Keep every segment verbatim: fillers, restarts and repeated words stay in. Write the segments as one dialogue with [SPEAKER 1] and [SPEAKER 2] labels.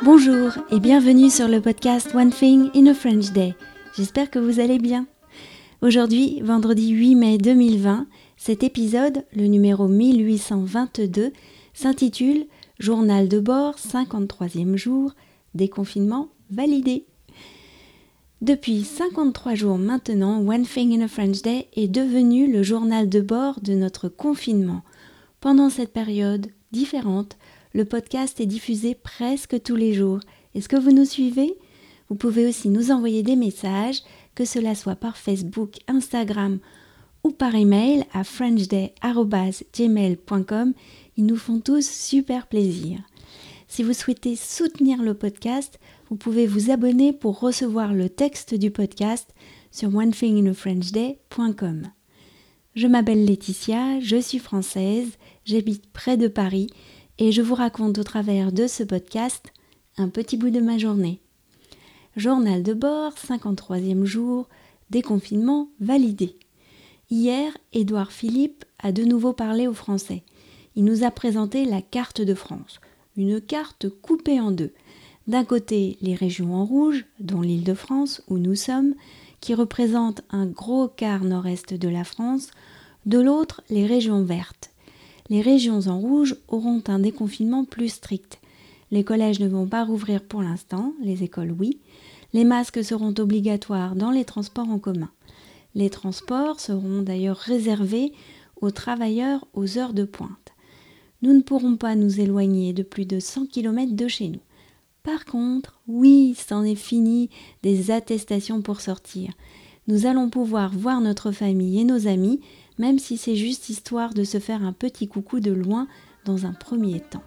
[SPEAKER 1] Bonjour et bienvenue sur le podcast One Thing in a French Day. J'espère que vous allez bien. Aujourd'hui, vendredi huit mai deux mille vingt, cet épisode, le numéro mille huit cent vingt-deux, s'intitule « Journal de bord, cinquante-troisième jour, déconfinement validé ». Depuis cinquante-trois jours maintenant, One Thing in a French Day est devenu le journal de bord de notre confinement. Pendant cette période différente, le podcast est diffusé presque tous les jours. Est-ce que vous nous suivez ? Vous pouvez aussi nous envoyer des messages, que cela soit par Facebook, Instagram ou par email à frenchday arobase gmail point com. Ils nous font tous super plaisir. Si vous souhaitez soutenir le podcast, vous pouvez vous abonner pour recevoir le texte du podcast sur one thing in a french day point com. Je m'appelle Laetitia, je suis française, j'habite près de Paris et je vous raconte au travers de ce podcast un petit bout de ma journée. Journal de bord, cinquante-troisième jour, déconfinement validé. Hier, Édouard Philippe a de nouveau parlé aux Français. Il nous a présenté la carte de France, une carte coupée en deux. D'un côté, les régions en rouge, dont l'Île-de-France, où nous sommes, qui représentent un gros quart nord-est de la France, de l'autre, les régions vertes. Les régions en rouge auront un déconfinement plus strict. Les collèges ne vont pas rouvrir pour l'instant, les écoles oui. Les masques seront obligatoires dans les transports en commun. Les transports seront d'ailleurs réservés aux travailleurs aux heures de pointe. Nous ne pourrons pas nous éloigner de plus de cent kilomètres de chez nous. Par contre, oui, c'en est fini des attestations pour sortir. Nous allons pouvoir voir notre famille et nos amis, même si c'est juste histoire de se faire un petit coucou de loin dans un premier temps.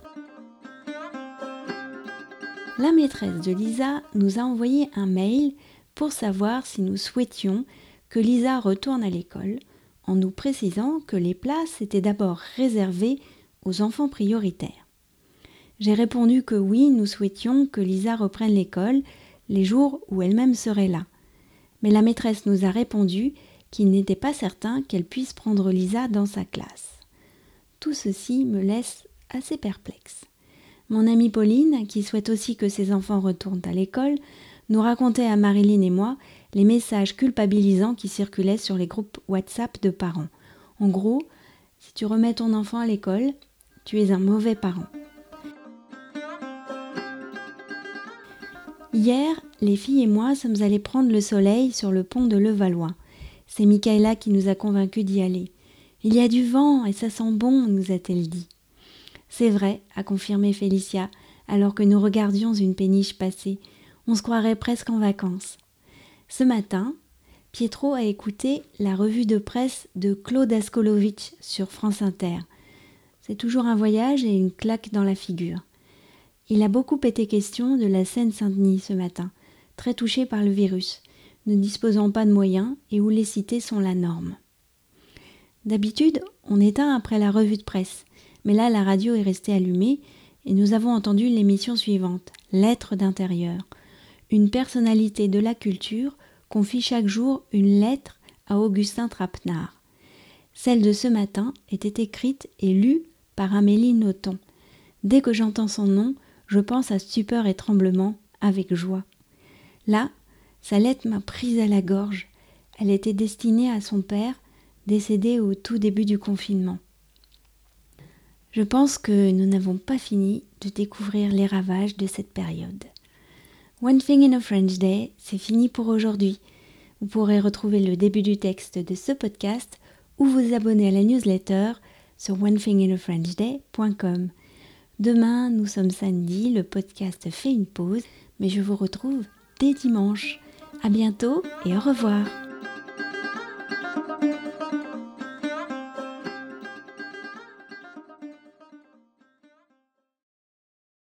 [SPEAKER 1] La maîtresse de Lisa nous a envoyé un mail pour savoir si nous souhaitions que Lisa retourne à l'école, en nous précisant que les places étaient d'abord réservées aux enfants prioritaires. J'ai répondu que oui, nous souhaitions que Lisa reprenne l'école les jours où elle-même serait là. Mais la maîtresse nous a répondu qu'il n'était pas certain qu'elle puisse prendre Lisa dans sa classe. Tout ceci me laisse assez perplexe. Mon amie Pauline, qui souhaite aussi que ses enfants retournent à l'école, nous racontait à Marilyn et moi les messages culpabilisants qui circulaient sur les groupes WhatsApp de parents. En gros, si tu remets ton enfant à l'école, tu es un mauvais parent. Hier, les filles et moi sommes allées prendre le soleil sur le pont de Levallois. C'est Michaela qui nous a convaincus d'y aller. « Il y a du vent et ça sent bon », nous a-t-elle dit. C'est vrai, a confirmé Félicia, alors que nous regardions une péniche passer. On se croirait presque en vacances. Ce matin, Pietro a écouté la revue de presse de Claude Askolovitch sur France Inter. C'est toujours un voyage et une claque dans la figure. Il a beaucoup été question de la Seine-Saint-Denis ce matin, très touché par le virus, ne disposant pas de moyens et où les cités sont la norme. D'habitude, on éteint après la revue de presse, mais là la radio est restée allumée et nous avons entendu l'émission suivante, Lettres d'intérieur. Une personnalité de la culture confie chaque jour une lettre à Augustin Trapenard. Celle de ce matin était écrite et lue par Amélie Nothomb. Dès que j'entends son nom, je pense à stupeur et tremblement avec joie. Là, sa lettre m'a prise à la gorge. Elle était destinée à son père, décédé au tout début du confinement. Je pense que nous n'avons pas fini de découvrir les ravages de cette période. One Thing in a French Day, c'est fini pour aujourd'hui. Vous pourrez retrouver le début du texte de ce podcast ou vous abonner à la newsletter sur one thing in a french day point com. Demain, nous sommes samedi, le podcast fait une pause, mais je vous retrouve dès dimanche. À bientôt et au revoir.